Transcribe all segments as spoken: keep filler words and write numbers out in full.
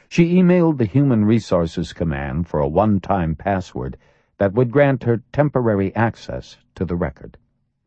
She emailed the Human Resources Command for a one-time password that would grant her temporary access to the record.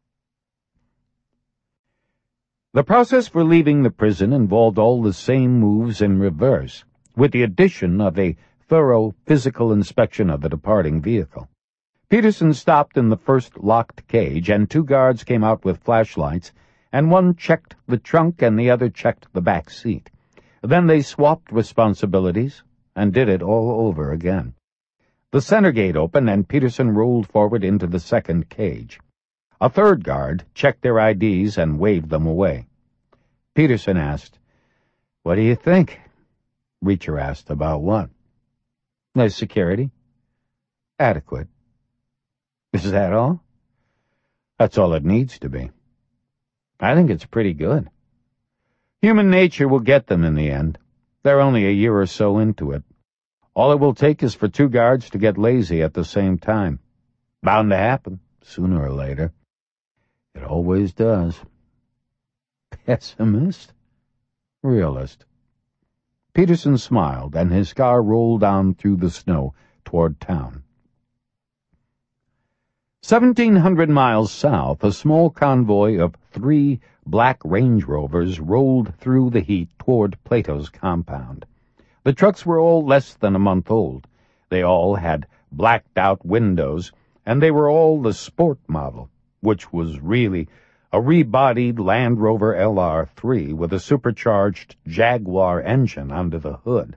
The process for leaving the prison involved all the same moves in reverse, with the addition of a thorough physical inspection of the departing vehicle. Peterson stopped in the first locked cage, and two guards came out with flashlights, and one checked the trunk and the other checked the back seat. Then they swapped responsibilities and did it all over again. The center gate opened, and Peterson rolled forward into the second cage. A third guard checked their I Ds and waved them away. Peterson asked, "What do you think?" Reacher asked, "About what?" "There's security." "Adequate." "Is that all?" "That's all it needs to be." "I think it's pretty good." "Human nature will get them in the end. They're only a year or so into it. All it will take is for two guards to get lazy at the same time. Bound to happen, sooner or later." "It always does." "Pessimist?" "Realist." Peterson smiled, and his car rolled down through the snow toward town. Seventeen hundred miles south, a small convoy of three black Range Rovers rolled through the heat toward Plato's compound. The trucks were all less than a month old. They all had blacked-out windows, and they were all the sport model, which was really a rebodied Land Rover L R three with a supercharged Jaguar engine under the hood.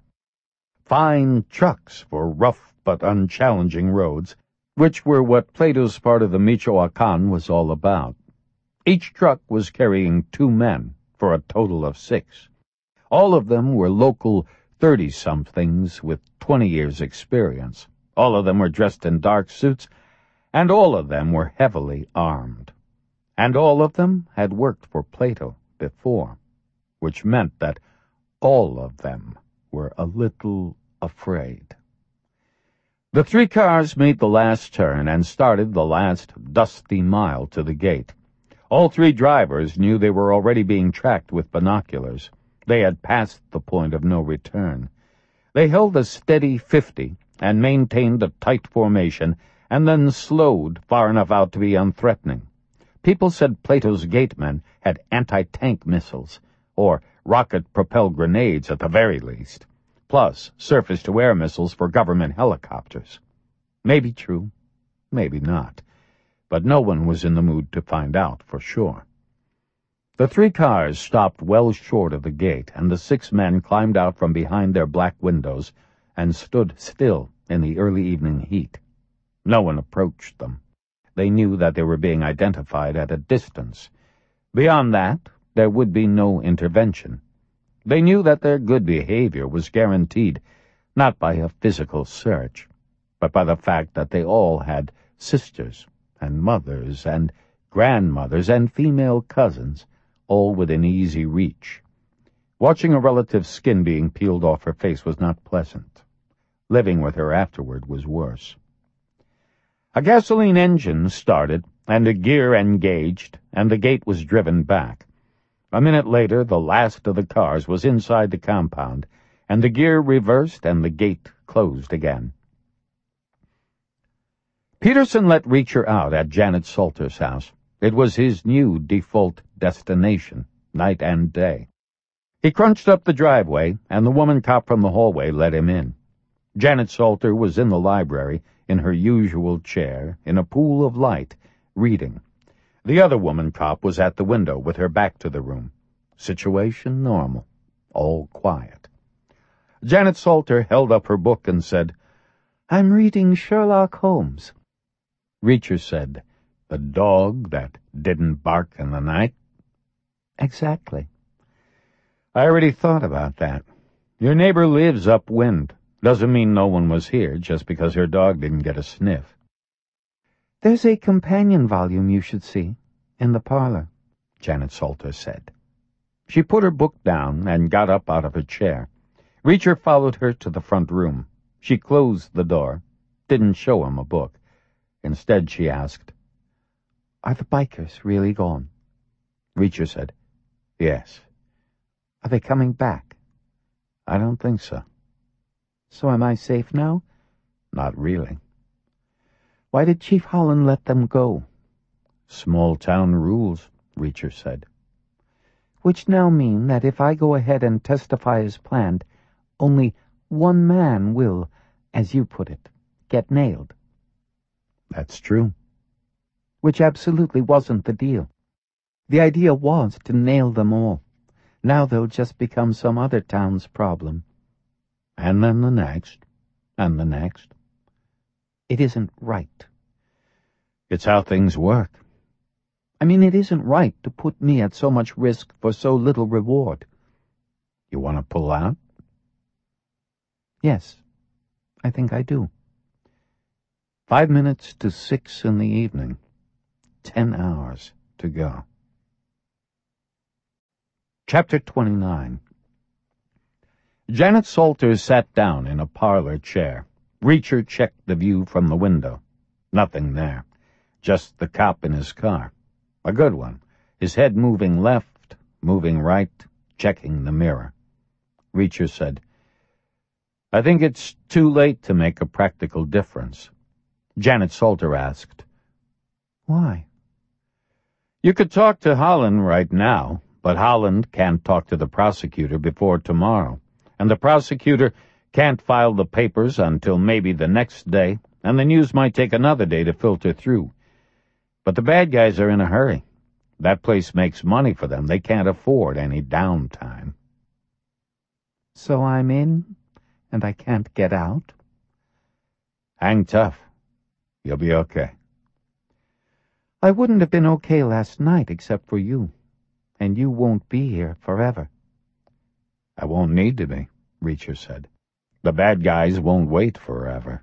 Fine trucks for rough but unchallenging roads, which were what Plato's part of the Michoacan was all about. Each truck was carrying two men, for a total of six. All of them were local thirty-somethings with twenty years' experience. All of them were dressed in dark suits, and all of them were heavily armed. And all of them had worked for Plato before, which meant that all of them were a little afraid. The three cars made the last turn and started the last dusty mile to the gate. All three drivers knew they were already being tracked with binoculars. They had passed the point of no return. They held a steady fifty and maintained a tight formation, and then slowed far enough out to be unthreatening. People said Plato's gatemen had anti-tank missiles, or rocket-propelled grenades at the very least, plus surface-to-air missiles for government helicopters. Maybe true, maybe not, but no one was in the mood to find out for sure. The three cars stopped well short of the gate, and the six men climbed out from behind their black windows and stood still in the early evening heat. No one approached them. They knew that they were being identified at a distance. Beyond that, there would be no intervention. They knew that their good behavior was guaranteed, not by a physical search, but by the fact that they all had sisters and mothers and grandmothers and female cousins, all within easy reach. Watching a relative's skin being peeled off her face was not pleasant. Living with her afterward was worse. A gasoline engine started, and a gear engaged, and the gate was driven back. A minute later, the last of the cars was inside the compound, and the gear reversed and the gate closed again. Peterson let Reacher out at Janet Salter's house. It was his new default destination, night and day. He crunched up the driveway, and the woman cop from the hallway let him in. Janet Salter was in the library, in her usual chair, in a pool of light, reading. The other woman cop was at the window with her back to the room. Situation normal. All quiet. Janet Salter held up her book and said, "I'm reading Sherlock Holmes." Reacher said, "The dog that didn't bark in the night?" "Exactly." "I already thought about that. Your neighbor lives upwind. Doesn't mean no one was here just because her dog didn't get a sniff." "There's a companion volume you should see, in the parlor," Janet Salter said. She put her book down and got up out of her chair. Reacher followed her to the front room. She closed the door, didn't show him a book. Instead, she asked, "Are the bikers really gone?" Reacher said, "Yes." "Are they coming back?" "I don't think so." So am I safe now? Not really. Why did Chief Holland let them go? Small-town rules, Reacher said. Which now mean that if I go ahead and testify as planned, only one man will, as you put it, get nailed. That's true. Which absolutely wasn't the deal. The idea was to nail them all. Now they'll just become some other town's problem. And then the next, and the next. It isn't right. It's how things work. I mean, it isn't right to put me at so much risk for so little reward. You want to pull out? Yes, I think I do. Five minutes to six in the evening. Ten hours to go. Chapter twenty-nine. Janet Salter sat down in a parlor chair. Reacher checked the view from the window. Nothing there. Just the cop in his car. A good one. His head moving left, moving right, checking the mirror. Reacher said, I think it's too late to make a practical difference. Janet Salter asked, Why? You could talk to Holland right now, but Holland can't talk to the prosecutor before tomorrow, and the prosecutor can't file the papers until maybe the next day, and the news might take another day to filter through. But the bad guys are in a hurry. That place makes money for them. They can't afford any downtime. So I'm in, and I can't get out? Hang tough. You'll be okay. I wouldn't have been okay last night except for you, and you won't be here forever. I won't need to be, Reacher said. The bad guys won't wait forever.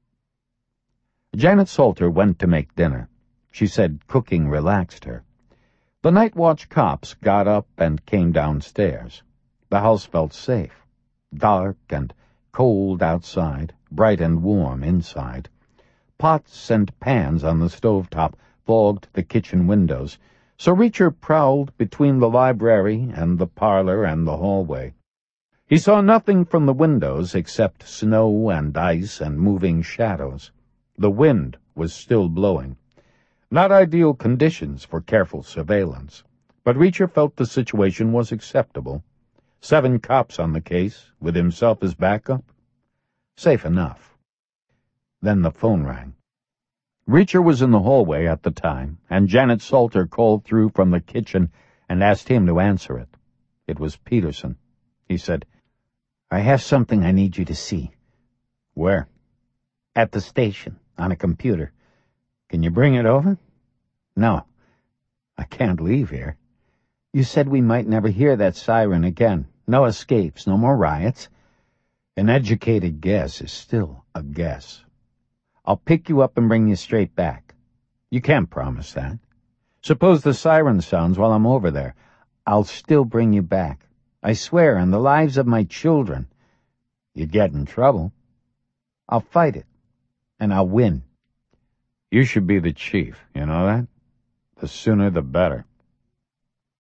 Janet Salter went to make dinner. She said cooking relaxed her. The night watch cops got up and came downstairs. The house felt safe. Dark and cold outside, bright and warm inside. Pots and pans on the stovetop fogged the kitchen windows, so Reacher prowled between the library and the parlor and the hallway. He saw nothing from the windows except snow and ice and moving shadows. The wind was still blowing. Not ideal conditions for careful surveillance, but Reacher felt the situation was acceptable. Seven cops on the case, with himself as backup. Safe enough. Then the phone rang. Reacher was in the hallway at the time, and Janet Salter called through from the kitchen and asked him to answer it. It was Peterson. He said, I have something I need you to see. Where? At the station, on a computer. Can you bring it over? No, I can't leave here. You said we might never hear that siren again. No escapes, no more riots. An educated guess is still a guess. I'll pick you up and bring you straight back. You can't promise that. Suppose the siren sounds while I'm over there. I'll still bring you back. I swear on the lives of my children. You'd get in trouble. I'll fight it, and I'll win. You should be the chief, you know that? The sooner the better.